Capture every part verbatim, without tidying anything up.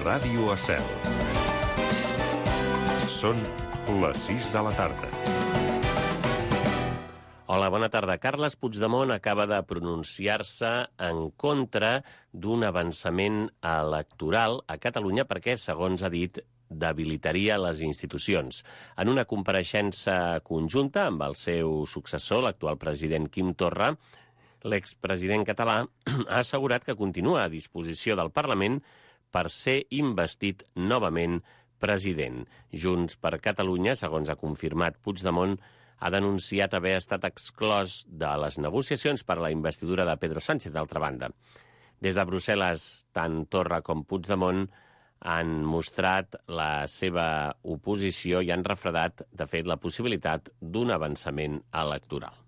Ràdio Estel. Són les sis de la tarda. Hola, bona tarda. Carles Puigdemont acaba de pronunciar-se en contra d'un avançament electoral a Catalunya perquè, segons ha dit, debilitaria les institucions. En una compareixença conjunta amb el seu successor, l'actual president Quim Torra, l'expresident català ha assegurat que continua a disposició del Parlament per ser investit novament president. Junts per Catalunya, segons ha confirmat Puigdemont, ha denunciat haver estat exclòs de les negociacions per a la investidura de Pedro Sánchez, d'altra banda. Des de Brussel·les, tant Torra com Puigdemont han mostrat la seva oposició i han refredat, de fet, la possibilitat d'un avançament electoral.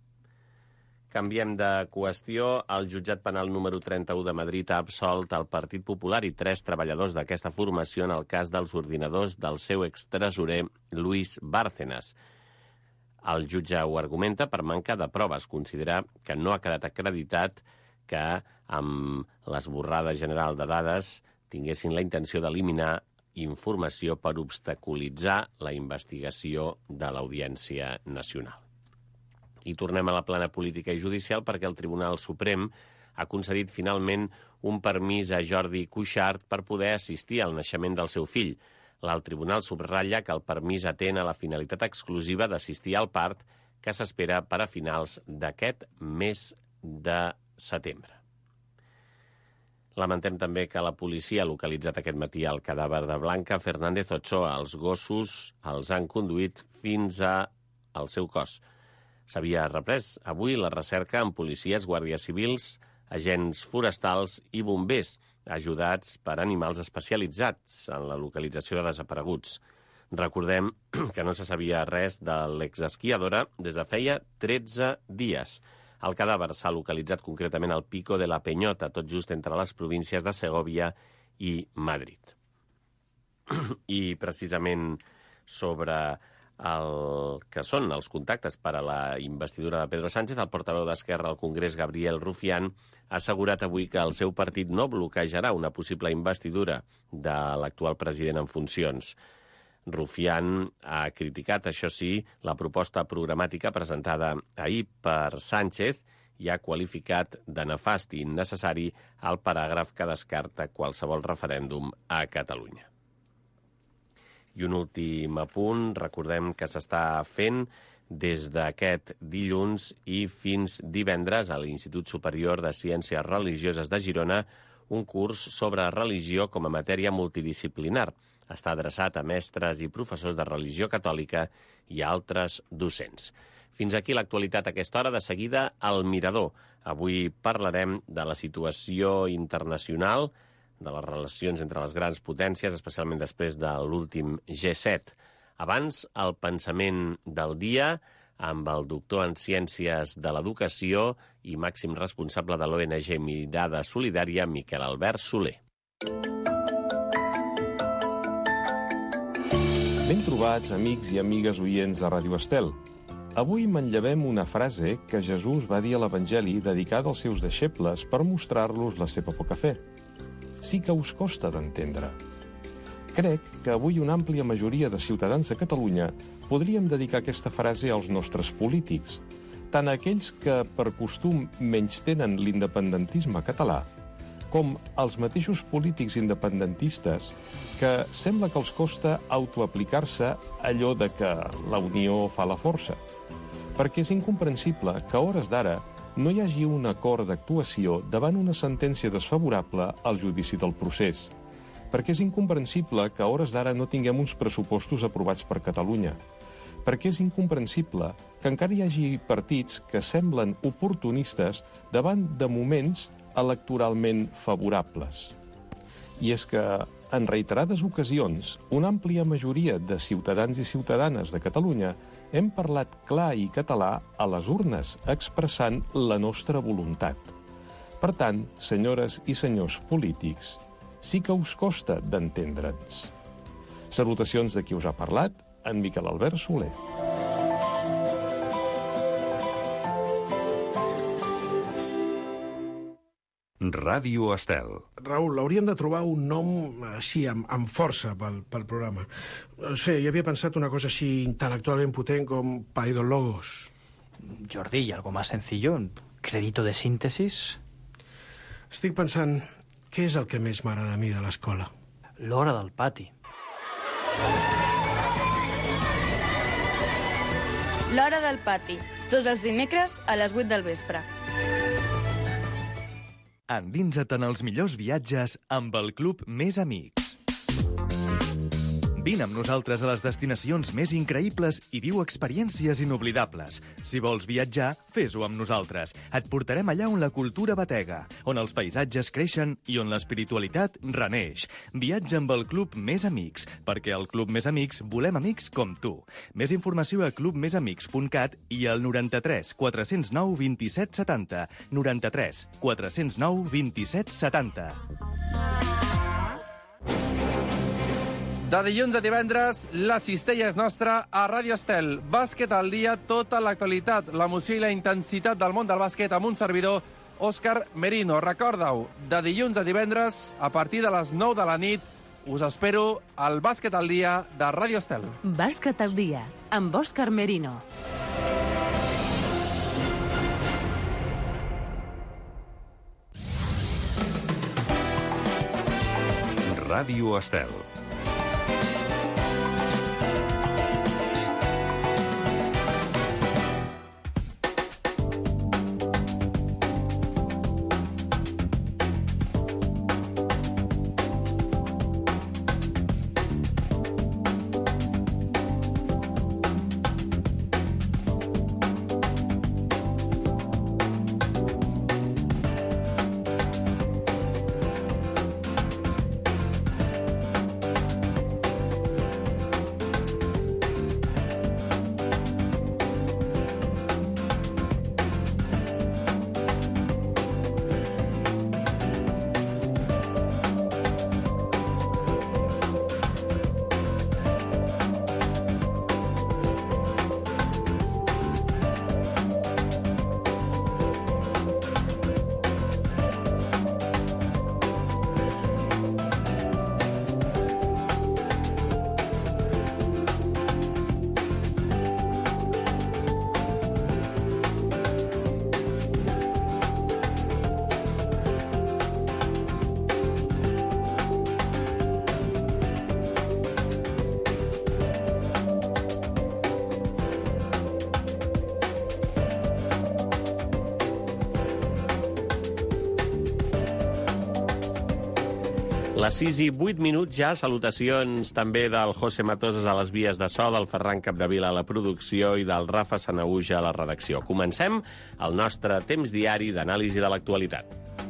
Canviem de qüestió. El jutjat penal número trenta-u de Madrid ha absolt el Partit Popular i tres treballadors d'aquesta formació en el cas dels ordinadors del seu extresorer Luis Bárcenas. El jutge ho argumenta per manca de proves. Considera que no ha quedat acreditat que amb l'esborrada general de dades tinguessin la intenció d'eliminar informació per obstaculitzar la investigació de l'Audiència Nacional. I tornem a la plana política i judicial perquè el Tribunal Suprem ha concedit finalment un permís a Jordi Cuixart per poder assistir al naixement del seu fill. L'alt tribunal subratlla que el permís atén a la finalitat exclusiva d'assistir al part que s'espera per a finals d'aquest mes de setembre. Lamentem també que la policia ha localitzat aquest matí el cadàver de Blanca Fernández Ochoa. Els Gossos els han conduït fins al seu cos. S'havia reprès avui la recerca amb policies, guàrdies civils, agents forestals i bombers, ajudats per animals especialitzats en la localització de desapareguts. Recordem que no se sabia res de l'exesquiadora des de feia tretze dies. El cadàver s'ha localitzat concretament al Pico de la Peñota, tot just entre les províncies de Segòvia i Madrid. I precisament sobre el que són els contactes per a la investidura de Pedro Sánchez, el portaveu d'Esquerra al Congrés, Gabriel Rufián, ha assegurat avui que el seu partit no bloquejarà una possible investidura de l'actual president en funcions. Rufián ha criticat, això sí, la proposta programàtica presentada ahir per Sánchez i ha qualificat de nefast i innecessari el paràgraf que descarta qualsevol referèndum a Catalunya. I un últim apunt, recordem que s'està fent des d'aquest dilluns i fins divendres a l'Institut Superior de Ciències Religioses de Girona un curs sobre religió com a matèria multidisciplinar. Està adreçat a mestres i professors de religió catòlica i a altres docents. Fins aquí l'actualitat a aquesta hora. De seguida, El Mirador. Avui parlarem de la situació internacional, de les relacions entre les grans potències, especialment després de l'últim G set. Abans, el pensament del dia amb el doctor en Ciències de l'Educació i màxim responsable de l'O N G Mirada Solidària, Miquel Albert Soler. Ben trobats, amics i amigues oients de Ràdio Estel. Avui manllevem una frase que Jesús va dir a l'Evangeli dedicada als seus deixebles per mostrar-los la seva poca fe. Sí que us costa d'entendre. Crec que avui una àmplia majoria de ciutadans de Catalunya podríem dedicar aquesta frase als nostres polítics, tant a aquells que per costum menystenen l'independentisme català, com als mateixos polítics independentistes que sembla que els costa autoaplicar-se allò de que la unió fa la força. Perquè és incomprensible que a hores d'ara no hi hagi un acord d'actuació davant una sentència desfavorable al judici del procés. Perquè és incomprensible que a hores d'ara no tinguem uns pressupostos aprovats per Catalunya. Perquè és incomprensible que encara hi hagi partits que semblen oportunistes davant de moments electoralment favorables. I és que, en reiterades ocasions, una àmplia majoria de ciutadans i ciutadanes de Catalunya hem parlat clar i català a les urnes, expressant la nostra voluntat. Per tant, senyores i senyors polítics, sí que us costa d'entendre'ns. Salutacions de qui us ha parlat, en Miquel Albert Soler. Ràdio Estel. Raül, hauríem de trobar un nom així, amb, amb força pel, pel programa. No sé, jo havia pensat una cosa així intel·lectualment potent com Paidologos. Jordi, ¿y algo más sencillo? ¿Crédito de síntesis? Estic pensant, què és el que més m'agrada a mi de l'escola? L'hora del pati. L'hora del pati, tots els dimecres a les vuit del vespre. Endinsa't en els millors viatges amb el Club Més Amics. Vine amb nosaltres a les destinacions més increïbles i viu experiències inoblidables. Si vols viatjar, fes-ho amb nosaltres. Et portarem allà on la cultura batega, on els paisatges creixen i on l'espiritualitat reneix. Viatja amb el Club Més Amics, perquè al Club Més Amics volem amics com tu. Més informació a club més amics punt cat i al noranta-tres quatre cents nou vint-i-set setanta. noranta-tres quatre cents nou vint-i-set setanta. De dilluns a divendres, la cistella és nostra a Ràdio Estel. Bàsquet al dia, tota l'actualitat, l'emoció i la intensitat del món del bàsquet amb un servidor, Òscar Merino. Recorda-ho, de dilluns a divendres, a partir de les nou de la nit, us espero al Bàsquet al dia de Ràdio Estel. Bàsquet al dia, amb Òscar Merino. Ràdio Estel. Les sis i vuit minuts ja, salutacions també del José Matoses a les vies de so, del Ferran Capdevila a la producció i del Rafa Sanahuja a la redacció. Comencem el nostre temps diari d'anàlisi de l'actualitat.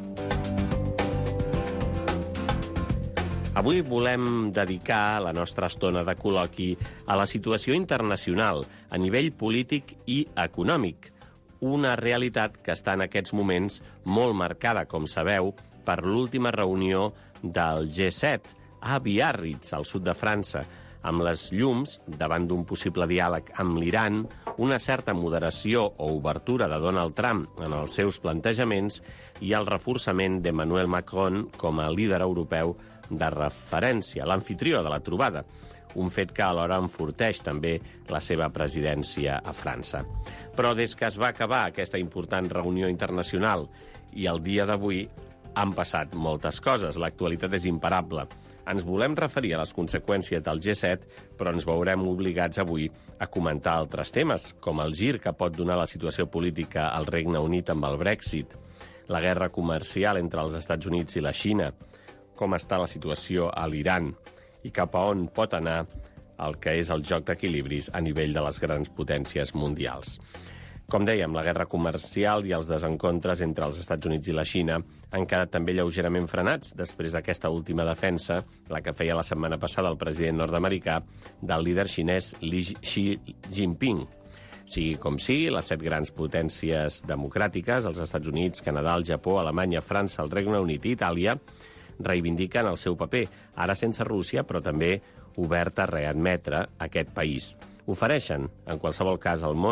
Avui volem dedicar la nostra estona de col·loqui a la situació internacional a nivell polític i econòmic. Una realitat que està en aquests moments molt marcada, com sabeu, per l'última reunió del G set a Biarritz, al sud de França, amb les llums, davant d'un possible diàleg amb l'Iran, una certa moderació o obertura de Donald Trump en els seus plantejaments i el reforçament d'Emmanuel Macron com a líder europeu de referència, l'anfitrió de la trobada, un fet que alhora enforteix també la seva presidència a França. Però des que es va acabar aquesta important reunió internacional i el dia d'avui han passat moltes coses, l'actualitat és imparable. Ens volem referir a les conseqüències del G set, però ens veurem obligats avui a comentar altres temes, com el gir que pot donar la situació política al Regne Unit amb el Brexit, la guerra comercial entre els Estats Units i la Xina, com està la situació a l'Iran i cap a on pot anar el que és el joc d'equilibris a nivell de les grans potències mundials. Com dèiem, la guerra comercial i els desencontres entre els Estats Units i la Xina han quedat també lleugerament frenats després d'aquesta última defensa, la que feia la setmana passada el president nord-americà, del líder xinès Xi Jinping. Sigui com sigui, les set grans potències democràtiques, els Estats Units, Canadà, el Japó, Alemanya, França, el Regne Unit i Itàlia, reivindiquen el seu paper, ara sense Rússia, però també obert a readmetre aquest país. Ofereixen, en qualsevol cas al món,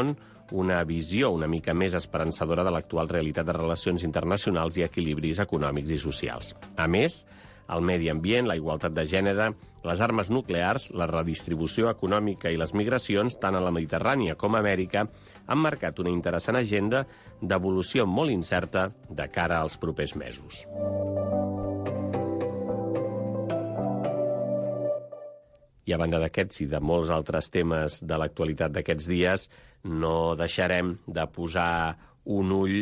una visió una mica més esperançadora de l'actual realitat de relacions internacionals i equilibris econòmics i socials. A més, el medi ambient, la igualtat de gènere, les armes nuclears, la redistribució econòmica i les migracions, tant a la Mediterrània com a Amèrica, han marcat una interessant agenda d'evolució molt incerta de cara als propers mesos. I a banda d'aquests i de molts altres temes de l'actualitat d'aquests dies, no deixarem de posar un ull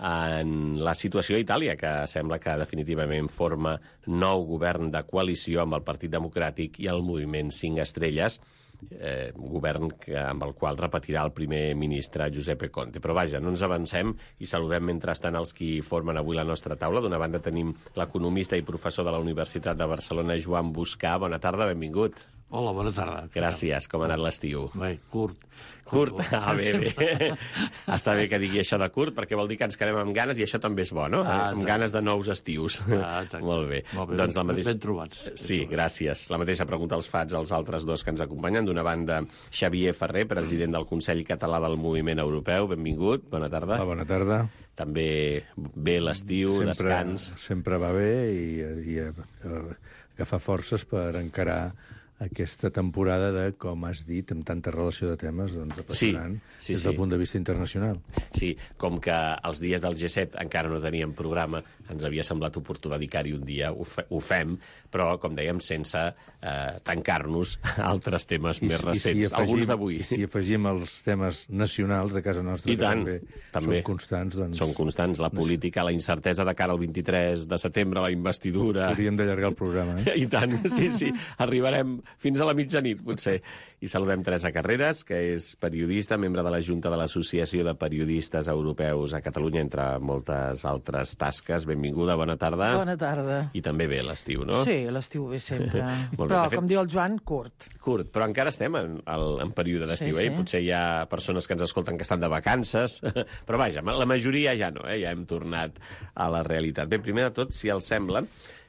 en la situació a Itàlia, que sembla que definitivament forma nou govern de coalició amb el Partit Democràtic i el Moviment cinc Estrelles, eh, govern que, amb el qual repetirà el primer ministre Giuseppe Conte. Però vaja, no ens avancem i saludem mentrestant els qui formen avui la nostra taula. D'una banda tenim l'economista i professor de la Universitat de Barcelona, Joan Buscà. Bona tarda, benvingut. Hola, bona tarda. Gràcies. Com ha anat l'estiu? Bé, curt. Curt? Ah, bé, bé. Està bé que digui això de curt, perquè vol dir que ens quedem amb ganes, i això també és bo, no? Ah, amb ganes de nous estius. Ah, Molt bé. Molt bé. Doncs la mateixa... Ben trobats. Sí, gràcies. La mateixa pregunta els faig als altres dos que ens acompanyen. D'una banda, Xavier Ferrer, president del Consell Català del Moviment Europeu. Benvingut. Bona tarda. Hola, bona tarda. També bé l'estiu, descans. Sempre va bé i, i, i agafar forces per encarar aquesta temporada de, com has dit, amb tanta relació de temes, doncs, apassionant, sí, sí, des sí. del punt de vista internacional. Sí, com que els dies del G set encara no teníem programa, ens havia semblat oportú dedicar-hi un dia, ho, fe, ho fem, però, com dèiem, sense eh, tancar-nos a altres temes I, més recents, si afegim, alguns d'avui. Si afegim els temes nacionals de casa nostra, I tant, també, també són constants. Doncs... Són constants, la política, la incertesa de cara al vint-i-tres de setembre, la investidura... Hauríem d'allargar el programa, eh? I tant, sí, sí, arribarem fins a la mitjanit, potser. I saludem Teresa Carreras, que és periodista, membre de la Junta de l'Associació de Periodistes Europeus a Catalunya, entre moltes altres tasques. Benvinguda, bona tarda. Bona tarda. I també bé l'estiu, no? Sí, l'estiu ve sempre. Però, fet... com diu el Joan, curt. Curt, però encara estem en, en període d'estiu, sí, eh? Sí. Potser hi ha persones que ens escolten que estan de vacances, però vaja, la majoria ja no, eh? Ja hem tornat a la realitat. Bé, primer de tot, si els sembla,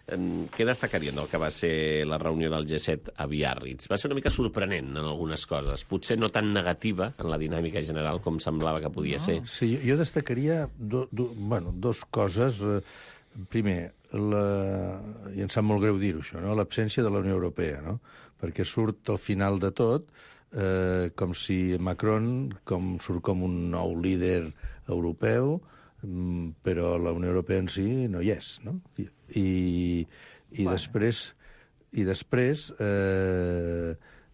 què destacarien del que va ser la reunió del G set a Biarritz? Va ser una mica sorprenent en algunes coses, potser no tan negativa en la dinàmica general com semblava que podia no, ser. Sí, jo destacaria do, do, bueno, dos coses. Primer, la, i em sap molt greu dir-ho, això, no? L'absència de la Unió Europea, no? Perquè surt al final de tot eh, com si Macron com, surt com un nou líder europeu, però la Unió Europea en si no hi és, no? I, i, i bueno. després, i després eh,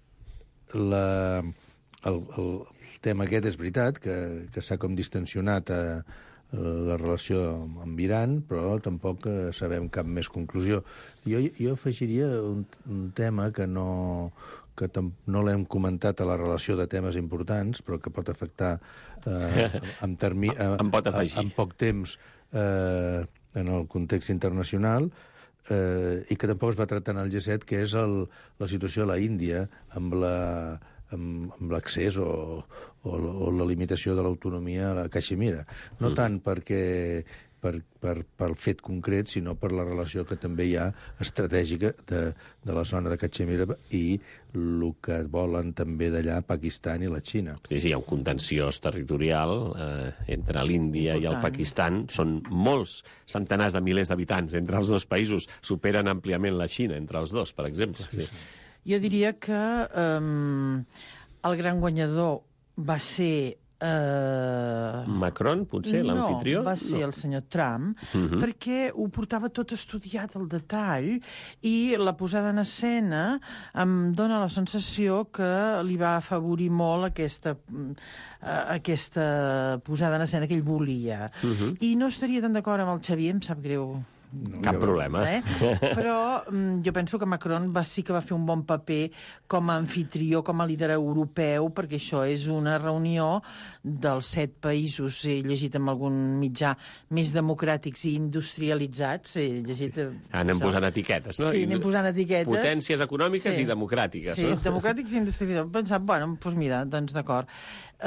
la, el, el tema aquest és veritat, que, que s'ha com distensionat a, a la relació amb Iran, però tampoc sabem cap més conclusió. Jo, jo afegiria un, un tema que no... que no l'hem comentat a la relació de temes importants, però que pot afectar eh, en, termi, eh, em pot afegir. en poc temps eh, en el context internacional, eh, i que tampoc es va tractar en el G set, que és el, la situació a la Índia amb la amb, amb l'accés o, o, o la limitació de l'autonomia a la Caixemira. No mm. tant perquè Per, per, pel fet concret, sinó per la relació que també hi ha estratègica de, de la zona de Caixemira i el que volen també d'allà Pakistan i la Xina. Sí, sí, hi ha un contenciós territorial eh, entre l'Índia i el Pakistan. Són molts centenars de milers d'habitants entre els dos països. Superen àmpliament la Xina entre els dos, per exemple. Sí, sí. Jo diria que um, el gran guanyador va ser... Uh... Macron, potser, no, l'anfitrió? No, va ser no. el senyor Trump, uh-huh. perquè ho portava tot estudiat al detall i la posada en escena em dóna la sensació que li va afavorir molt aquesta, uh, aquesta posada en escena que ell volia. Uh-huh. I no estaria tan d'acord amb el Xavier, em sap greu. No, Cap problema. Eh? Però mm, jo penso que Macron va, sí que va fer un bon paper com a anfitrió, com a líder europeu, perquè això és una reunió dels set països, he llegit en algun mitjà, més democràtics i industrialitzats. He llegit, sí. Anem això. posant etiquetes, no? Sí, anem posant etiquetes. Potències econòmiques sí. i democràtiques, sí, no? Sí, democràtics i industrialitzats. He pensat, bueno, doncs mira, doncs d'acord.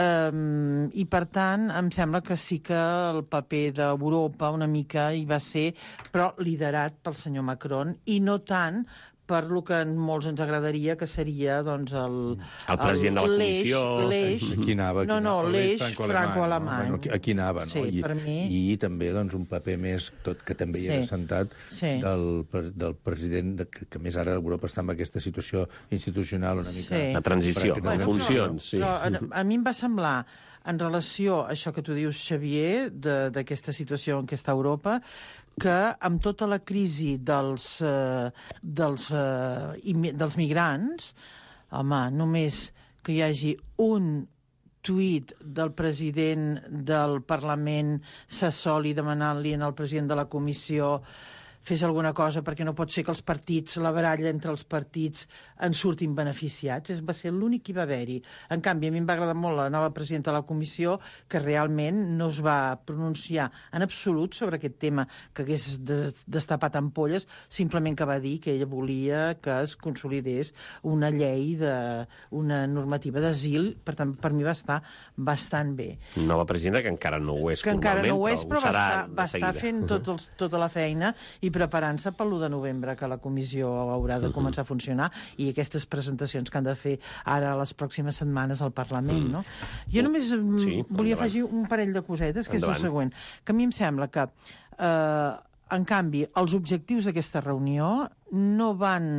Um, I, per tant, em sembla que sí que el paper d'Europa una mica hi va ser, però liderat pel senyor Macron, i no tant per lo que a molts ens agradaria, que seria doncs, el... El president de la comissió... L'eix... Aquí anava, aquí no, no, anava. l'eix franco-alemany. No? Bueno, aquí anava, no? Sí, I, per mi... I també doncs, un paper més, tot que també hi era Sí. assentat, Sí. del, del president, de, que, que més ara Europa està en aquesta situació institucional una mica... Sí. La transició, Però de aquest- funcions, sí. Però a, a mi em va semblar, en relació a això que tu dius, Xavier, de- d'aquesta situació en què està Europa, que amb tota la crisi dels, eh, dels, eh, immi- dels migrants, home, només que hi hagi un tuit del president del Parlament Sassoli demanant-li al president de la comissió fes alguna cosa, perquè no pot ser que els partits, la baralla entre els partits, en surtin beneficiats. Es va ser l'únic que hi va haver-hi. En canvi, a mi em va agradar molt la nova presidenta de la comissió, que realment no es va pronunciar en absolut sobre aquest tema que hagués des destapat ampolles, simplement que va dir que ella volia que es consolidés una llei, de, una normativa d'asil. Per tant, per mi va estar bastant bé. Nova presidenta que encara no ho és Que encara no ho és, però va serà estar, va de estar seguida. fent tot els, tota la feina i preparant-se per l'u de novembre, que la comissió haurà de començar a funcionar, i aquestes presentacions que han de fer ara les pròximes setmanes al Parlament, no? Jo només mm, Sí, volia endavant. afegir un parell de cosetes, que Endavant. és el següent. Que a mi em sembla que, eh, en canvi, els objectius d'aquesta reunió no van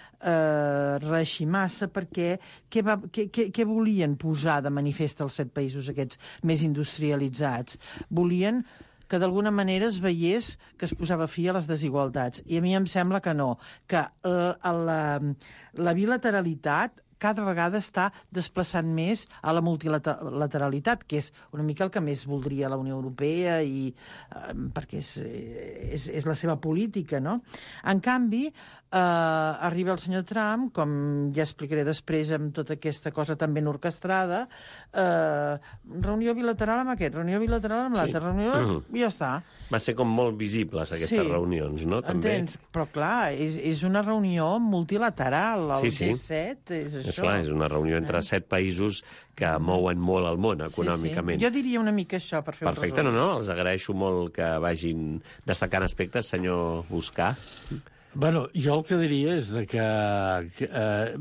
eh, reeixir massa, perquè què, va, què, què, què volien posar de manifest els set països aquests més industrialitzats? Volien que d'alguna manera es veiés que es posava fi a les desigualtats. I a mi em sembla que no, que la, la, la bilateralitat cada vegada està desplaçant més a la multilateralitat, que és una mica el que més voldria la Unió Europea, i, eh, perquè és, és, és la seva política, no? En canvi, eh, arriba el senyor Trump, com ja explicaré després amb tota aquesta cosa tan ben orquestrada, eh, reunió bilateral amb aquest, reunió bilateral amb l'altre, Sí. reunió... Mhm. i ja està. Va ser com molt visibles, aquestes Sí. reunions, no? També. Entens? Però clar, és, és una reunió multilateral, el Sí, sí. G set és això. És clar, és una reunió entre Eh? set països que mouen molt el món econòmicament. Sí, sí. Jo diria una mica això, per fer Perfecte, un no, resum. no, els agraeixo molt que vagin destacant aspectes, senyor Buscà. Bueno, jo el que diria és de que, que eh,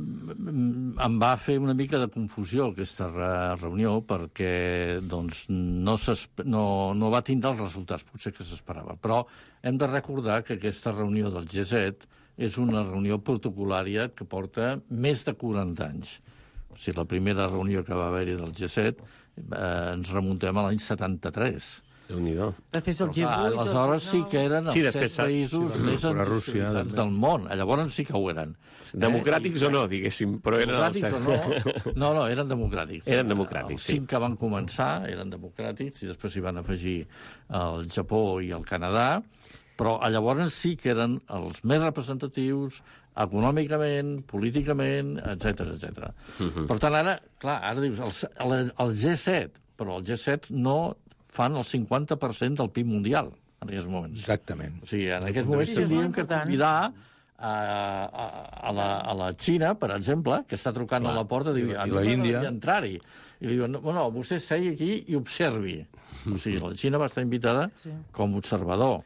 em va fer una mica de confusió aquesta re reunió, perquè doncs, no, no, no va tindre els resultats potser que s'esperava. Però hem de recordar que aquesta reunió del G set és una reunió protocolària que porta més de quaranta anys. O sigui, la primera reunió que va haver-hi del G set eh, ens remuntem a l'any setanta-tres. Déu-n'hi-do. Després del G Clar, vuit... aleshores sí que eren els Sí, sí, després set països sí, més la Rússia, industrialitzats del món. Llavors sí que ho eren. Democràtics Eh? o no, diguéssim, però eren els... Democràtics o no? No, no, eren democràtics. Eren democràtics, Els sí. cinc que van començar eren democràtics i després s'hi van afegir el Japó i el Canadà, però llavors sí que eren els més representatius econòmicament, políticament, etcètera, etcètera. Mhm. Per tant, ara, clar, ara dius, el, el, el G set, però el G set no fan el cinquanta per cent del P I B mundial en aquests moments. Exactament. O sigui, en aquests moments Sí, sí, tindríem molt que important. convidar a, a, a, la, a la Xina, per exemple, que està trucant Clar. a la porta, diu, I la- a i mi la Índia. m'agradaria entrar-hi. I li diuen, no, no, vostè segui aquí i observi. O sigui, la Xina va estar invitada Sí. com a observador.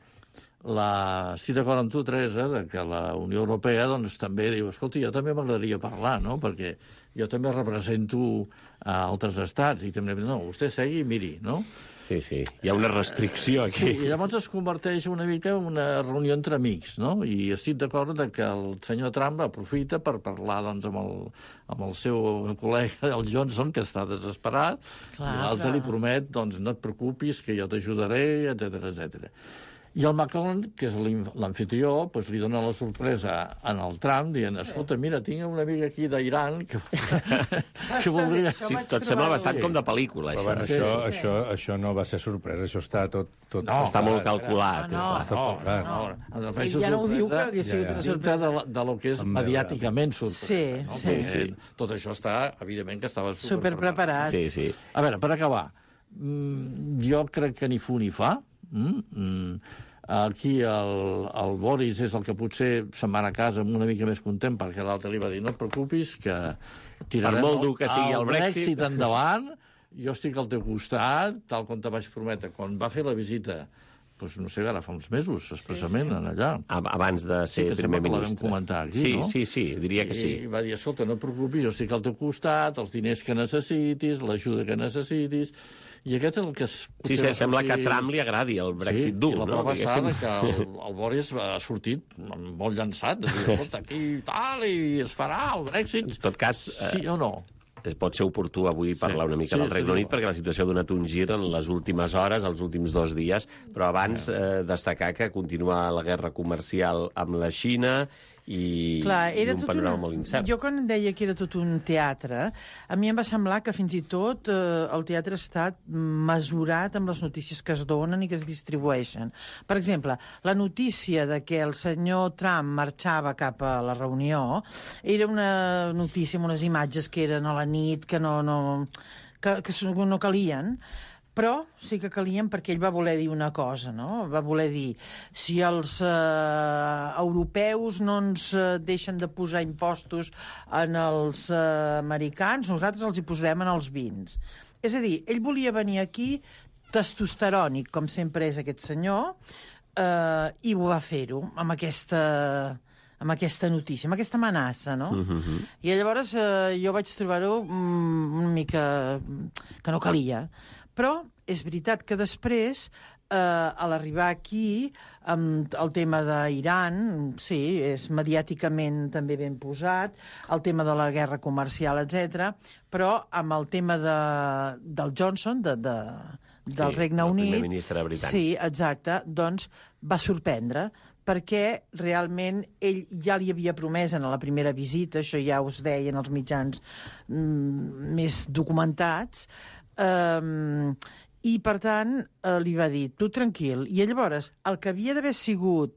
La... Estic d'acord amb tu, Teresa, de que la Unió Europea doncs, també diu, escolta, jo també m'agradaria parlar, no?, perquè jo també represento a altres estats, i també, no, vostè segui i miri, no? Sí, sí, hi ha una restricció Sí, aquí. i llavors es converteix una mica en una reunió entre amics, no? I estic d'acord de que el senyor Trump aprofita per parlar doncs, amb, el, amb el seu col·lega, el Johnson, que està desesperat, Clar, i l'altre clar. li promet, doncs, no et preocupis, que jo t'ajudaré, etcètera, etcètera. I el Macron, que és l'anfitrió, doncs li dona la sorpresa en el Trump, dient, escolta, mira, tinc una amiga aquí d'Iran que, que voldria... Això Sí, vaig tot trobar sembla bé. bastant com de pel·lícula, Però això. bueno, Sí, això, sí. això, això no va ser sorpresa, això està tot... tot No, Està molt preparat. calculat. No, és clar. No, Clar. no, no. Em refereixo Ell ja no ho diu, sorpresa que hagués sigut Ja, ja. una dintre sorpresa. de, la, de lo que és Em veure. mediàticament sorpresa. Sí, no? sí. Perquè Sí. Tot això està, evidentment, que estava Super superpreparat. preparat. Sí, sí. A veure, per acabar, mm, jo crec que ni fu ni fa. Mm? Mm. Aquí el, el Boris és el que potser se'n va anar a casa una mica més content, perquè l'altre li va dir, no et preocupis, que tirarem Per molt dur que sigui el Brexit. endavant, jo estic al teu costat, tal com te vaig prometre quan va fer la visita doncs, no sé, ara fa uns mesos, expressament, sí, sí. allà. Abans de ser sí, primer ministre. ministre. Sí, comentar aquí, sí, no? Sí, sí, diria que sí. I va dir, escolta, no et preocupis, jo estic al teu costat, els diners que necessitis, l'ajuda que necessitis... I aquest és el que... Es, sí, sí, sembla sortir... que a Trump li agradi el Brexit sí, dur, no? Sí, i la no? prova està que el, el Boris ha sortit molt llançat, de dir, escolta, aquí i tal, i es farà el Brexit. En tot cas... Sí o no? Es pot ser oportú avui parlar sí, una mica sí, del Regne sí, Unit, perquè la situació ha donat un gir en les últimes hores, els últims dos dies, però abans eh, destacar que continua la guerra comercial amb la Xina i, Clar, era i un tot panorama una... molt incert. Jo quan deia que era tot un teatre, a mi em va semblar que fins i tot eh, el teatre ha estat mesurat amb les notícies que es donen i que es distribueixen. Per exemple, la notícia de que el senyor Trump marxava cap a la reunió era una notícia amb unes imatges que eren a la nit, que no, no, que, que no calien, però sí que calien perquè ell va voler dir una cosa, no? Va voler dir, si els eh, europeus no ens eh, deixen de posar impostos en els eh, americans, nosaltres els hi posarem en els vins. És a dir, ell volia venir aquí testosterònic, com sempre és aquest senyor, eh, i ho va fer-ho amb aquesta... amb aquesta notícia, amb aquesta amenaça, no? Mm-hmm. I llavors eh, jo vaig trobar-ho mm, una mica... que no calia. Però és veritat que després, eh, a l'arribar aquí, amb el tema d'Iran, sí, és mediàticament també ben posat, el tema de la guerra comercial, etcètera, però amb el tema de, del Johnson, de, de, del sí, Regne el Unit... primer ministre britànic. Sí, exacte, doncs va sorprendre, perquè realment ell ja li havia promès en la primera visita, això ja us deien els mitjans mm, més documentats, Um, i per tant uh, li va dir, tu tranquil, i llavors el que havia d'haver sigut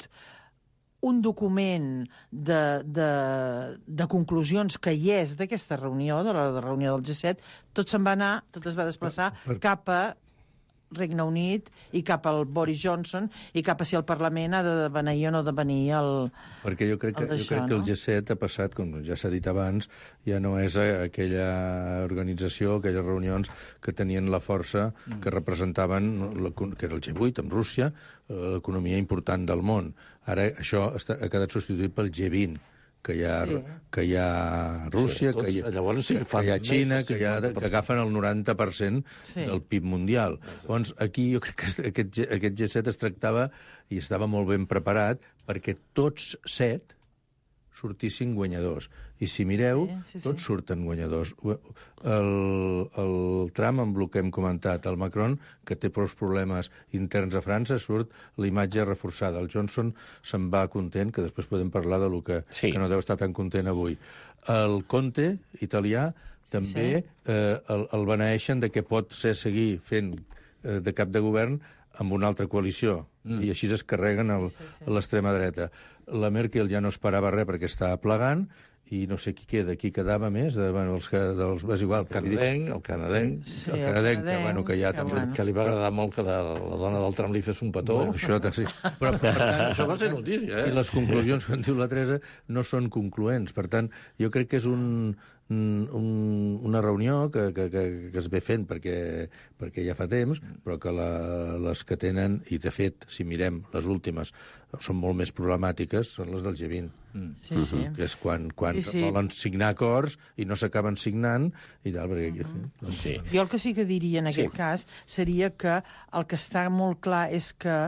un document de, de, de conclusions que hi és d'aquesta reunió, de la, de la reunió del G set, tot se'n va anar, tot es va desplaçar per... cap a Regne Unit i cap al Boris Johnson i cap a si el Parlament ha de venir o no de venir el... Perquè jo crec que, jo crec que el G set ha passat, com ja s'ha dit abans, ja no és aquella organització, aquelles reunions que tenien la força que representaven, que era el G vuit amb Rússia, l'economia important del món. Ara això està, ha quedat substituït pel G vint, que hi ha, sí. que hi ha Rússia, sí, tots, que, hi ha, llavors sí que, que hi ha Xina, que, hi ha, que agafen el noranta per cent sí. del P I B mundial. Llavors, aquí jo crec que aquest, aquest G set es tractava, i estava molt ben preparat, perquè tots set sortissin guanyadors. I si mireu, sí, sí, sí. tots surten guanyadors. El, el Trump, amb el que hem comentat, el Macron, que té prou problemes interns a França, surt l'imatge reforçada. El Johnson se'n va content, que després podem parlar de lo que, sí. que no deu estar tan content avui. El Conte, italià, també sí. eh, el, el beneeixen de que pot ser seguir fent eh, de cap de govern amb una altra coalició, mm. i així es carreguen el, sí, sí. l'extrema dreta. La Merkel ja no esperava res perquè estava plegant, i no sé qui queda, qui quedava més, de, bueno, els que, dels, és igual. El canadenc, el canadenc, sí, el canadenc, que, bueno, que ja que, també... Que li va agradar molt que la, la dona del Trump li fes un petó. Bueno, això sí. Però, per tant, això va ser notícia, eh? I les conclusions, com diu la Teresa, no són concloents. Per tant, jo crec que és un, un, una reunió que, que, que, que es ve fent perquè, perquè ja fa temps, però que la, les que tenen, i de fet, si mirem les últimes, són molt més problemàtiques, són les del G vint. Mm. Sí, sí. Que és quan, quan sí, sí. volen signar acords i no s'acaben signant i tal. Perquè, uh-huh. doncs, sí. Jo el que sí que diria en aquest sí. cas seria que el que està molt clar és que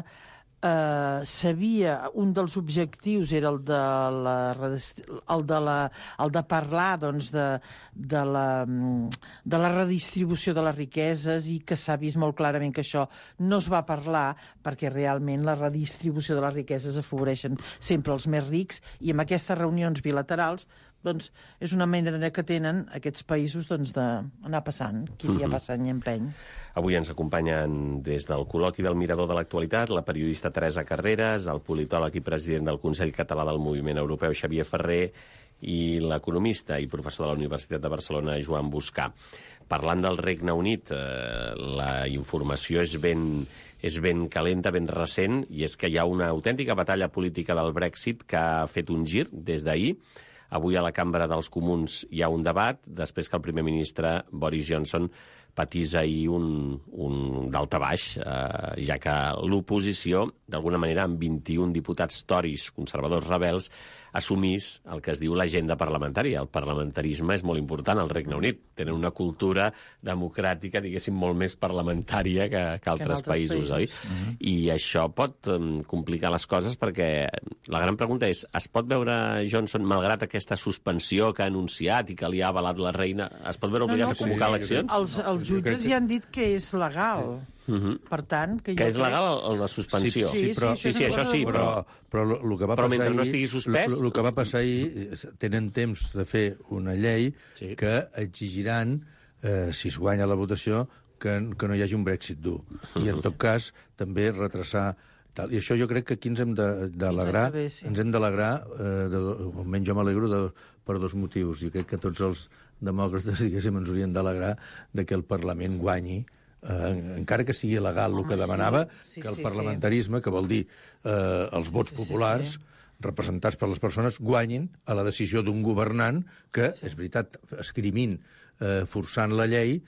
eh, sabia, un dels objectius era el de la, el de, la, el de parlar doncs, de, de, la, de la redistribució de les riqueses, i que s'ha vist molt clarament que això no es va parlar perquè realment la redistribució de les riqueses afavoreixen sempre els més rics, i amb aquestes reunions bilaterals doncs, és una manera que tenen aquests països doncs, d'anar passant, qui dia mm-hmm. passa any empeny. Avui ens acompanyen des del col·loqui del Mirador de l'Actualitat la periodista Teresa Carreras, el politòleg i president del Consell Català del Moviment Europeu Xavier Ferrer i l'economista i professor de la Universitat de Barcelona Joan Buscà. Parlant del Regne Unit, eh, la informació és ben, és ben calenta, ben recent, i és que hi ha una autèntica batalla política del Brexit que ha fet un gir des d'ahir. Avui a la Cambra dels Comuns hi ha un debat, després que el primer ministre Boris Johnson patís ahir un, un daltabaix, eh, ja que l'oposició, d'alguna manera, amb vint-i-un diputats toris, conservadors rebels, assumís el que es diu l'agenda parlamentària. El parlamentarisme és molt important al Regne Unit. Tenen una cultura democràtica, diguéssim, molt més parlamentària que, que altres que països, països, oi? Mm-hmm. I això pot um, complicar les coses perquè la gran pregunta és, es pot veure Johnson, malgrat aquesta suspensió que ha anunciat i que li ha avalat la reina, es pot veure obligat no, no, a convocar sí, eleccions? Els, els jutges ja han dit que és legal. Sí. Uh-huh. Per tant, que, que és crec... legal la suspensió. Sí, sí, però, sí, sí, sí això sí, però, però, però, el que va però passar mentre ahir, no estigui suspès... El, el que va passar ahir, tenen temps de fer una llei sí. que exigiran, eh, si es guanya la votació, que, que no hi hagi un Brexit dur. Uh-huh. I, en tot cas, també retrasar... Tal. I això jo crec que aquí ens hem d'alegrar, sí. ens hem d'alegrar, eh, de, almenys jo m'alegro de, per dos motius. Jo crec que tots els demòcrates, diguéssim, ens haurien d'alegrar de que el Parlament guanyi, Eh, encara que sigui legal el que demanava, sí, sí, que el sí, parlamentarisme, sí. que vol dir eh, els vots sí, populars, sí, sí. representats per les persones, guanyin a la decisió d'un governant que, sí. és veritat, escrimint, eh, forçant la llei,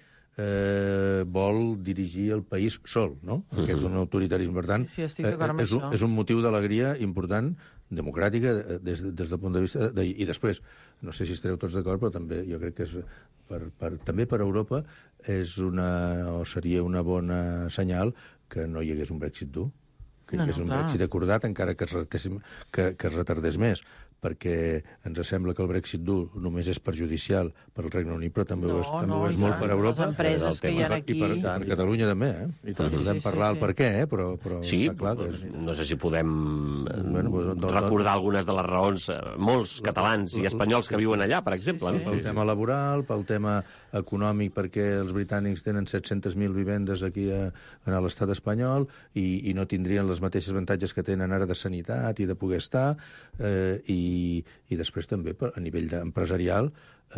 eh, vol dirigir el país sol, no? Uh-huh. Aquest és un autoritarisme. Per tant, sí, sí, eh, és, un, és un motiu d'alegria important, democràtica, des, des del punt de vista... De, I després, no sé si estareu tots d'acord, però també jo crec que és, per, per, també per Europa és una, o seria una bona senyal que no hi hagués un Brexit dur, que hi hagués no, no, un clar. Brexit acordat, encara que es, que, que es retardés més, perquè ens sembla que el Brexit dur només és perjudicial per al Regne Unit, però també no, ho és, també no, ho és molt per Europa. Les empreses que hi ha aquí... I per, i per Catalunya també, eh? I tant, podem sí, parlar sí, el per què, eh? Però, però sí, està clar que és... no sé si podem bueno, doncs, recordar algunes de les raons, molts catalans i espanyols que viuen allà, per exemple. Sí, sí. No? Pel tema laboral, pel tema econòmic, perquè els britànics tenen set-centes mil vivendes aquí a, a l'estat espanyol i, i no tindrien les mateixes avantatges que tenen ara de sanitat i de poder estar, eh, i I, i després també a nivell empresarial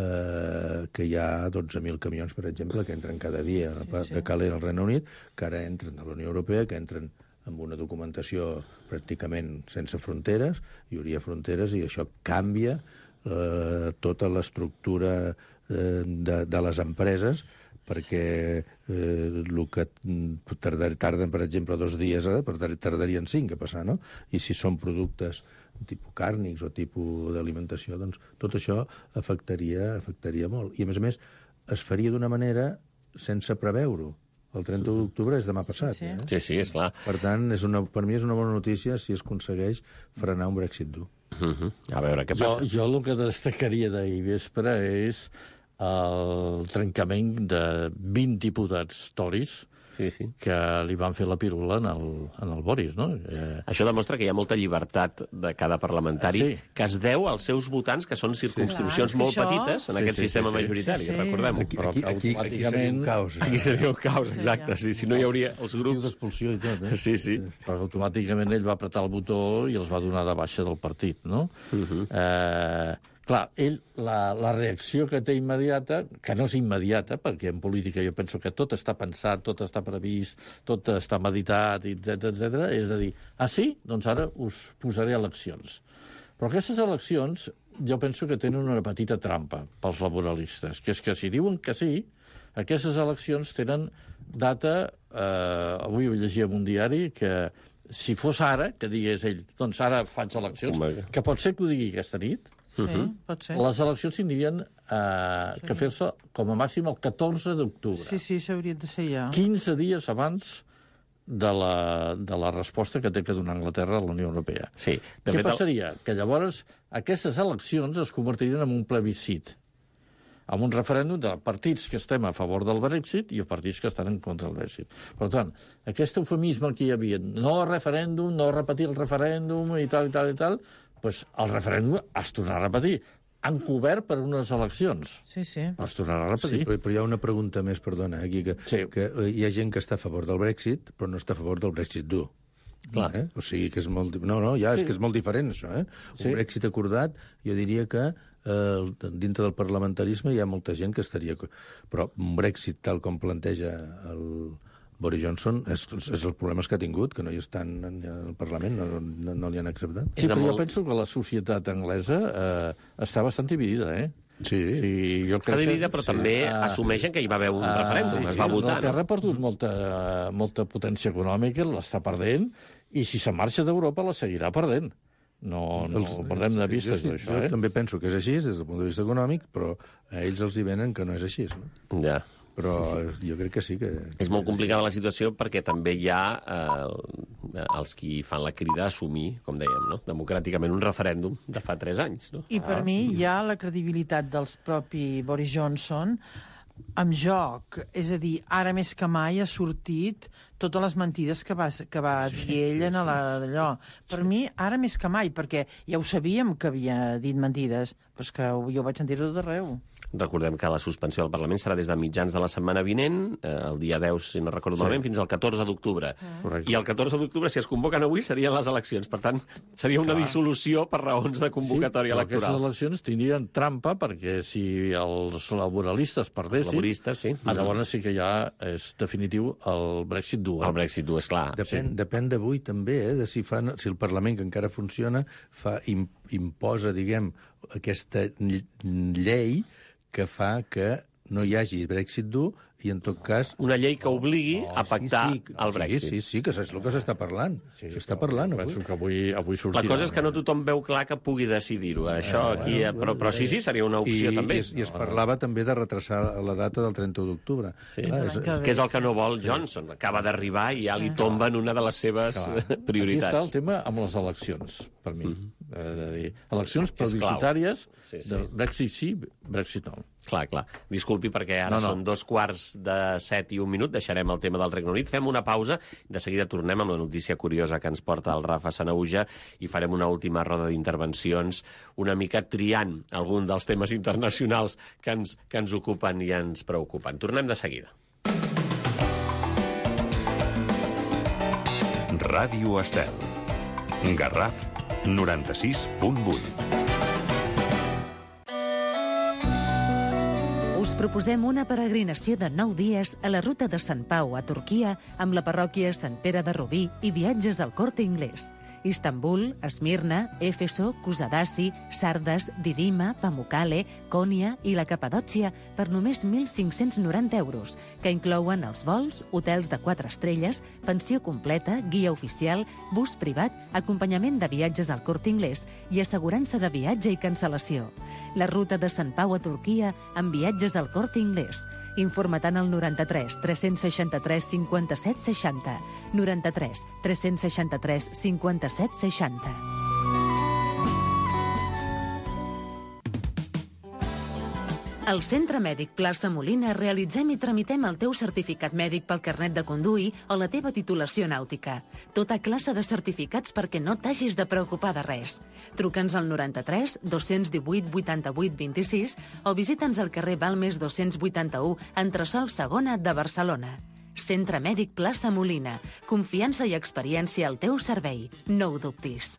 eh, que hi ha dotze mil camions, per exemple, que entren cada dia sí, sí. de Calais al Regne Unit, que ara entren a la Unió Europea, que entren amb una documentació pràcticament sense fronteres, hi hauria fronteres, i això canvia eh, tota l'estructura eh, de, de les empreses, perquè eh, el que tardar, tarden, per exemple, dos dies, eh, tardarien cinc a passar, no? I si són productes tipus càrnics o tipus d'alimentació, doncs tot això afectaria, afectaria molt. I, a més a més, es faria d'una manera sense preveure-ho. El trenta d'octubre és demà passat. Sí, sí. Eh? sí, sí és clar. Per tant, és una, per mi és una bona notícia si es aconsegueix frenar un Brexit dur. Uh-huh. A veure, què passa? Jo, jo el que destacaria d'ahir vespre és el trencament de vint diputats toris sí, sí. que li van fer la pirula en el, en el Boris, no? Eh... Això demostra que hi ha molta llibertat de cada parlamentari, sí. que es deu als seus votants, que són circumscripcions sí. molt això... petites en sí, aquest sí, sistema sí, majoritari, sí, sí. recordem-ho. Aquí, aquí, aquí, aquí seria un caos. Aquí seria un caos, exacte. Sí, si no hi hauria els grups... d'expulsió i tot, eh? Sí, sí. Però automàticament ell va apretar el botó i els va donar de baixa del partit, no? Uh-huh. Eh... Clar, ell, la, la reacció que té immediata, que no és immediata, perquè en política jo penso que tot està pensat, tot està previst, tot està meditat, etcètera, etcètera, és a dir, ah, sí? Doncs ara us posaré eleccions. Però aquestes eleccions jo penso que tenen una petita trampa pels laboralistes, que és que si diuen que sí, aquestes eleccions tenen data, eh, avui ho llegia en un diari, que si fos ara, que digués ell, doncs ara faig eleccions, oh, que pot ser que ho digui aquesta nit, sí, uh-huh. pot ser. Les eleccions tindrien eh, sí. que fer-se com a màxim el catorze d'octubre. Sí, sí, s'haurien de ser ja. quinze dies abans de la, de la resposta que té que donar Anglaterra a la Unió Europea. Sí. Què fet, passaria? El... Que llavors aquestes eleccions es convertirien en un plebiscit, amb un referèndum de partits que estem a favor del Brexit i partits que estan en contra del Brexit. Per tant, aquest eufemisme que hi havia, no referèndum, no repetir el referèndum i tal, i tal, i tal, doncs el referèndum es tornarà a repetir, encobert per unes eleccions. Sí, sí. Es tornarà a repetir. Sí, però, però hi ha una pregunta més, perdona, aquí, que, sí. que hi ha gent que està a favor del Brexit, però no està a favor del Brexit dur. Clar. Eh? O sigui que és molt... No, no, ja, sí. és que és molt diferent, això, eh? Un sí. Brexit acordat, jo diria que eh, dintre del parlamentarisme hi ha molta gent que estaria... Però un Brexit tal com planteja el Boris Johnson, és, és el problema que ha tingut, que no hi estan en el Parlament, no, no, no li han acceptat. Sí, però jo penso que la societat anglesa eh, està bastant dividida, eh? Sí. sí jo Està dividida, però sí. també uh, assumeixen que hi va haver un uh, referèndum, sí, es va votar. La Terra ha perdut molta, molta potència econòmica, l'està perdent, i si se'n marxa d'Europa la seguirà perdent. No, no els, perdem de vista, jo, això. Jo eh? també penso que és així, des del punt de vista econòmic, però a ells els hi venen que no és així. No? Ja. Però sí, sí. jo crec que sí que... És molt complicada la situació perquè també hi ha eh, els qui fan la crida a assumir, com dèiem, no? democràticament un referèndum de fa tres anys. No? I per ah. mi hi ha la credibilitat dels propi Boris Johnson en joc. És a dir, ara més que mai ha sortit totes les mentides que va, que va sí, dir ell en allò. Per sí. mi, ara més que mai, perquè ja ho sabíem que havia dit mentides, però és que jo vaig sentir-ho tot arreu. Recordem que la suspensió del Parlament serà des de mitjans de la setmana vinent, eh, el dia deu, si no recordo sí. malament, fins al catorze d'octubre. Ah. I el catorze d'octubre, si es convoquen avui, serien les eleccions. Per tant, seria una Clar. dissolució per raons de convocatòria sí, electoral. Aquestes eleccions tindrien trampa, perquè si els laboralistes perdessin, els laboristes, sí. llavors sí que ja és definitiu el Brexit dur. El Brexit dur, esclar. Depèn, sí. depèn d'avui també, eh, de si, fan, si el Parlament, que encara funciona, fa, imposa, diguem, aquesta llei que fa que no hi hagi Brexit dur i, en tot cas... Una llei que obligui oh, a pactar sí, sí, el Brexit. Sí, sí, sí, que és el que s'està parlant. Sí, s'està parlant avui. Penso que avui, avui sortirà. La cosa és que no tothom veu clar que pugui decidir-ho. Això aquí... Eh, però, però sí, sí, seria una opció I, també. I, I es parlava també de retrasar la data del trenta d'octubre. Sí, ah, és, que és el que no vol Johnson. Acaba d'arribar i ja li tomben una de les seves Clar. prioritats. Aquí està el tema amb les eleccions, per mi. Mm -hmm. eh, dir, eleccions plebiscitàries sí, sí. de Brexit sí, Brexit no. Clar, clar. Disculpi, perquè ara no, no. són dos quarts de set i un minut. Deixarem el tema del Regne Unit. Fem una pausa. De seguida tornem amb la notícia curiosa que ens porta el Rafa Sanahuja i farem una última roda d'intervencions, una mica triant algun dels temes internacionals que ens, que ens ocupen i ens preocupen. Tornem de seguida. Ràdio Estel. Garraf noranta-sis punt vuit. Us proposem una peregrinació de nou dies a la ruta de Sant Pau a Turquia amb la parròquia Sant Pere de Rubí i viatges al Corte Inglés. Istanbul, Esmirna, Éfeso, Kusadasi, Sardes, Didima, Pamukkale, Konya i la Capadòcia per només mil cinc-cents noranta euros, que inclouen els vols, hotels de quatre estrelles, pensió completa, guia oficial, bus privat, acompanyament de viatges al Corte Inglés i assegurança de viatge i cancel·lació. La ruta de Sant Pau a Turquia amb viatges al Corte Inglés. Informa't al noranta-tres tres seixanta-tres cinquanta-set seixanta. noranta-tres tres seixanta-tres cinquanta-set seixanta. Al Centre Mèdic Plaça Molina realitzem i tramitem el teu certificat mèdic pel carnet de conduir o la teva titulació nàutica. Tota classe de certificats perquè no t'hagis de preocupar de res. Truca'ns al noranta-tres dos divuit vuitanta-vuit vint-i-sis o visita'ns al carrer Balmes dos-cents vuitanta-u, entresòl segona de Barcelona. Centre Mèdic Plaça Molina. Confiança i experiència al teu servei. No ho dubtis.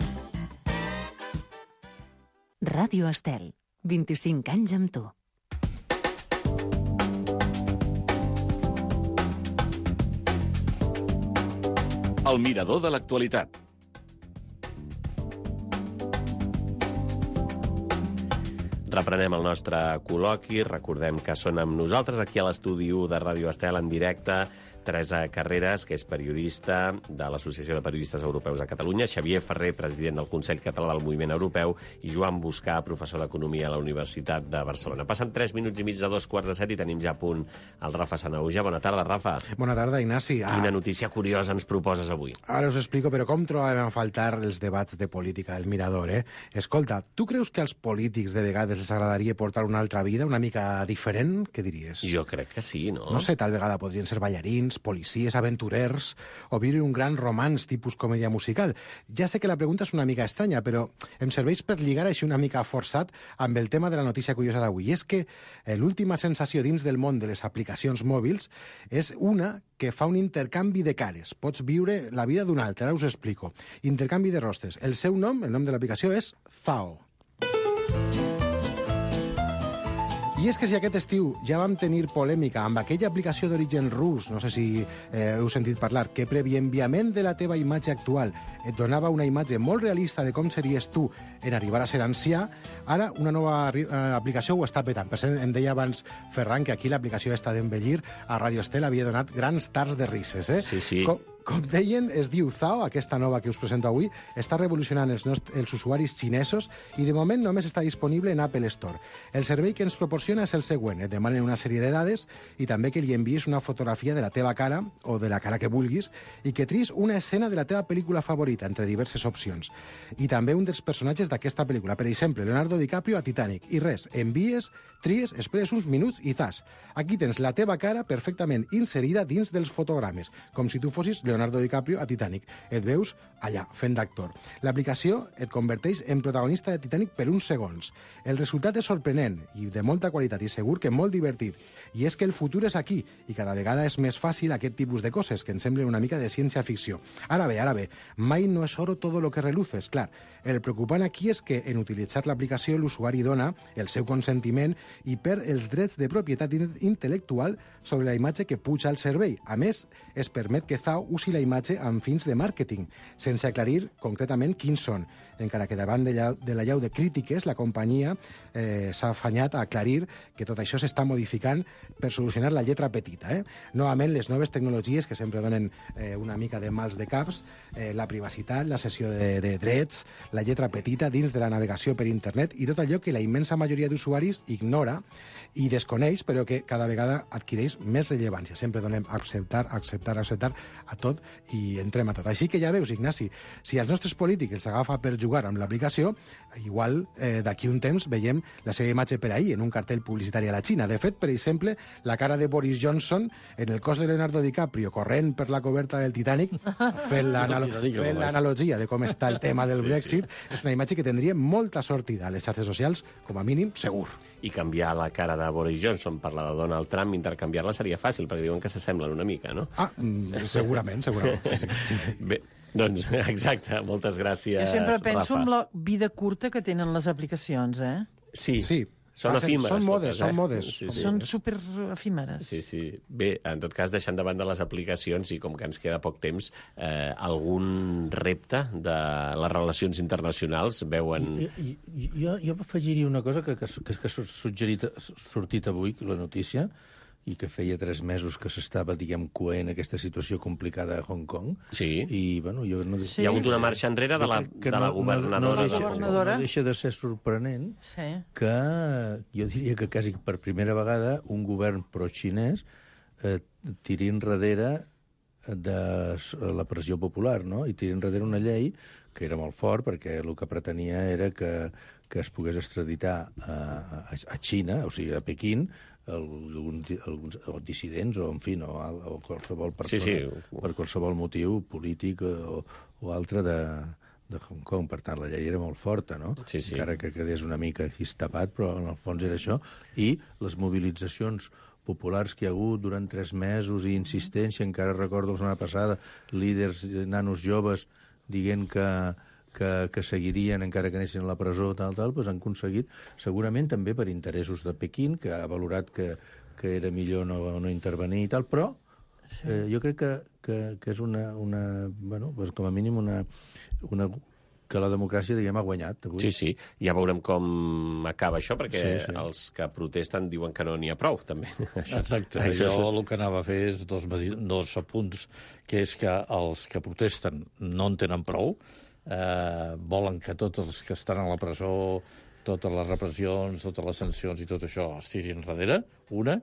Ràdio Estel. vint-i-cinc anys amb tu. El mirador de l'actualitat. Reprenem el nostre col·loqui. Recordem que són amb nosaltres aquí a l'estudi u de Ràdio Estel en directe Teresa Carreras, que és periodista de l'Associació de Periodistes Europeus a Catalunya, Xavier Ferrer, president del Consell Català del Moviment Europeu, i Joan Buscà, professor d'Economia a la Universitat de Barcelona. Passen tres minuts i mig de dos quarts de set i tenim ja a punt el Rafa Sanahuja. Bona tarda, Rafa. Bona tarda, Ignasi. Ah, Quina notícia curiosa ens proposes avui? Ara us explico, però com trobàvem a faltar els debats de política del Mirador, eh? Escolta, tu creus que als polítics de vegades els agradaria portar una altra vida, una mica diferent? Què diries? Jo crec que sí, no? No sé, tal vegada podrien ser ballarins, policies, aventurers, o viure un gran romanç tipus comèdia musical. Ja sé que la pregunta és una mica estranya, però em serveix per lligar així una mica forçat amb el tema de la notícia curiosa d'avui. I és que l'última sensació dins del món de les aplicacions mòbils és una que fa un intercanvi de cares. Pots viure la vida d'un altre, ara us explico. Intercanvi de rostres. El seu nom, el nom de l'aplicació és Zao. I és que si aquest estiu ja vam tenir polèmica amb aquella aplicació d'origen rus, no sé si eh, heu sentit parlar, que previ enviament de la teva imatge actual et donava una imatge molt realista de com series tu en arribar a ser ancià, ara una nova eh, aplicació ho està petant. Per cert, em deia abans Ferran que aquí l'aplicació està d'envellir a Radio Estel havia donat grans tards de risses. Eh? Sí, sí. Com, com deien, es diu Zao, aquesta nova que us presento avui, està revolucionant els, nostres, els usuaris xinesos i de moment només està disponible en Apple Store. El servei que ens proporciona és el següent. Et demanen una sèrie de dades i també que li enviïs una fotografia de la teva cara o de la cara que vulguis i que tris una escena de la teva pel·lícula favorita entre diverses opcions. I també un dels personatges d'aquesta pel·lícula. Per exemple, Leonardo DiCaprio a Titanic. I res, envies, tries, esperes uns minuts i zas. Aquí tens la teva cara perfectament inserida dins dels fotogrames, com si tu fossis Leonardo DiCaprio a Titanic. Et veus allà, fent d'actor. L'aplicació et converteix en protagonista de Titanic per uns segons. El resultat és sorprenent i de molta qualitat i segur que molt divertit. I és que el futur és aquí i cada vegada és més fàcil aquest tipus de coses que ens semblen una mica de ciència-ficció. Ara bé, ara bé, mai no és oro todo lo que reluce, és clar. El preocupant aquí és que en utilitzar l'aplicació l'usuari dona el seu consentiment i perd els drets de propietat intel·lectual sobre la imatge que puja al servei. A més, es permet que Zao usi la imatge amb fins de màrqueting, sense aclarir concretament quins són. Encara que davant de, llau, de la llau de crítiques, la companyia eh, s'ha afanyat a aclarir que tot això s'està modificant per solucionar la lletra petita. Eh? Novament, les noves tecnologies que sempre donen eh, una mica de mals de caps, eh, la privacitat, la cessió de, de drets, la lletra petita dins de la navegació per internet i tot allò que la immensa majoria d'usuaris ignora i desconeix, però que cada vegada adquireix més rellevància. Sempre donem acceptar, acceptar, acceptar a tot i entrem a tot. Així que ja veus, Ignasi, si els nostres polítics els agafa per jugar amb l'aplicació, igual eh, d'aquí un temps veiem la seva imatge per ahir en un cartell publicitari a la Xina. De fet, per exemple, la cara de Boris Johnson en el cos de Leonardo DiCaprio corrent per la coberta del Titanic fent l'analogia de com està el tema del Brexit, sí, sí. És una imatge que tindria molta sortida a les xarxes socials, com a mínim, segur. I canviar la cara de Boris Johnson per la de Donald Trump, intercanviar-la seria fàcil, perquè diuen que s'assemblen una mica, no? Ah, segurament, segurament. Sí, sí. Bé, doncs, exacte, moltes gràcies, Jo sempre penso Rafa. en la vida curta que tenen les aplicacions, eh? Sí, sí. Són efímeres. Són modes, totes, són eh? modes. Sí, sí. Són super efímeres. Sí, sí. Bé, en tot cas, deixant de banda les aplicacions i com que ens queda poc temps, eh, algun repte de les relacions internacionals veuen... I, i, i, jo, jo afegiria una cosa que, que, que, que ha suggerit, sortit avui, la notícia, i que feia tres mesos que s'estava, diguem, coent aquesta situació complicada a Hong Kong. Sí. I, bueno, jo no... Sí. Hi ha hagut una marxa enrere de la, de la governadora. No, no, de... deixa, no deixa de ser sorprenent sí. que, jo diria que quasi per primera vegada, un govern pro-xinès eh, tiri enrere de la pressió popular, no? I tiri enrere una llei que era molt fort, perquè el que pretenia era que, que es pogués extraditar a, a, a Xina, o sigui, a Pequín, alguns, alguns dissidents o, en fi, no, o qualsevol persona, sí, sí. per qualsevol motiu polític o, o altre de, de Hong Kong. Per tant, la llei era molt forta, no? Sí, sí. Encara que quedés una mica així tapat, però en el fons era això. I les mobilitzacions populars que hi ha hagut durant tres mesos i insistència, encara recordo la setmana passada, líders, nanos joves, dient que, que, que seguirien encara que anessin a la presó, tal, tal, doncs han aconseguit, segurament també per interessos de Pequín, que ha valorat que, que era millor no, no intervenir i tal, però sí. eh, jo crec que, que, que és una, una bueno, doncs com a mínim una, una que la democràcia, diguem, ha guanyat avui. Sí, sí, ja veurem com acaba això, perquè sí, sí. els que protesten diuen que no n'hi ha prou, també. Exacte, això jo el que anava a fer és dos, dos apunts, que és que els que protesten no en tenen prou, eh, volen que tots els que estan a la presó, totes les repressions, totes les sancions i tot això es tirin darrere, una,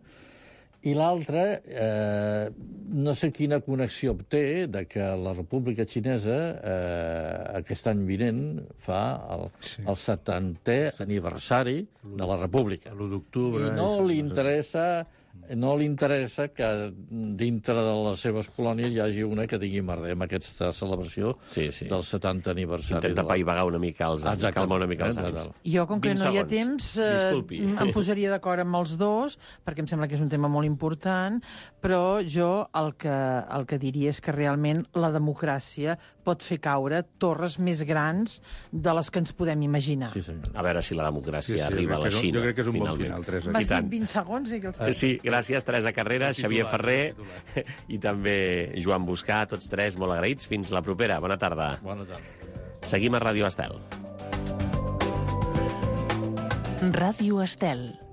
i l'altra, eh, no sé quina connexió té de que la República Xinesa eh, aquest any vinent fa el, sí. el setantè aniversari de la República. l'u d'octubre. I no li interessa... No li interessa que dintre de les seves colònies hi hagi una que digui merder amb aquesta celebració sí, sí. del setantè aniversari. Intenta paivagar una mica els anys, calmar una mica els anys. Jo, com que no hi ha temps, eh, em posaria d'acord amb els dos, perquè em sembla que és un tema molt important, però jo el que, el que diria és que realment la democràcia pot fer caure torres més grans de les que ens podem imaginar. Sí, senyor. A veure si la democràcia Sí, sí, arriba a la jo crec que és un- Xina. jo crec que és un bon finalment. final, Teresa. M'has I tant. dit vint segons? I que els... Sí, gràcies, Teresa Carreras, El Xavier titular, Ferrer el titular. i també Joan Buscà, tots tres molt agraïts. Fins la propera. Bona tarda. Bona tarda. Seguim a Ràdio Estel. Ràdio Estel.